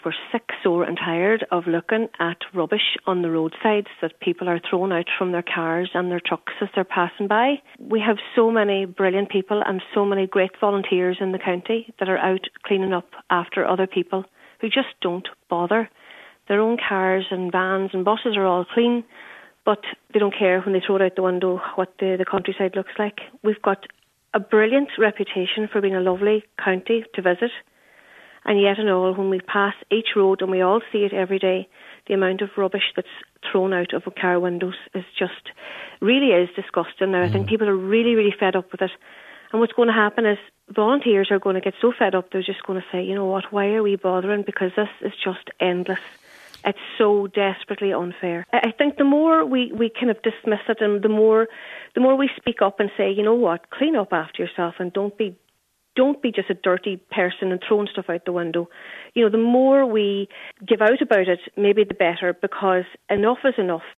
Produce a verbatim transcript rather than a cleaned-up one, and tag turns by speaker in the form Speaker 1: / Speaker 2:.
Speaker 1: We're sick, sore and tired of looking at rubbish on the roadsides that people are throwing out from their cars and their trucks as they're passing by. We have so many brilliant people and so many great volunteers in the county that are out cleaning up after other people who just don't bother. Their own cars and vans and buses are all clean, but they don't care when they throw it out the window what the, the countryside looks like. We've got a brilliant reputation for being a lovely county to visit. And yet and all, when we pass each road, and we all see it every day, the amount of rubbish that's thrown out of car windows is just, really is disgusting. Now, mm. I think people are really, really fed up with it. And what's going to happen is volunteers are going to get so fed up, they're just going to say, you know what, why are we bothering? Because this is just endless. It's so desperately unfair. I think the more we, we kind of dismiss it, and the more the more we speak up and say, you know what, clean up after yourself and don't be Don't be just a dirty person and throwing stuff out the window. You know, the more we give out about it, maybe the better, because enough is enough.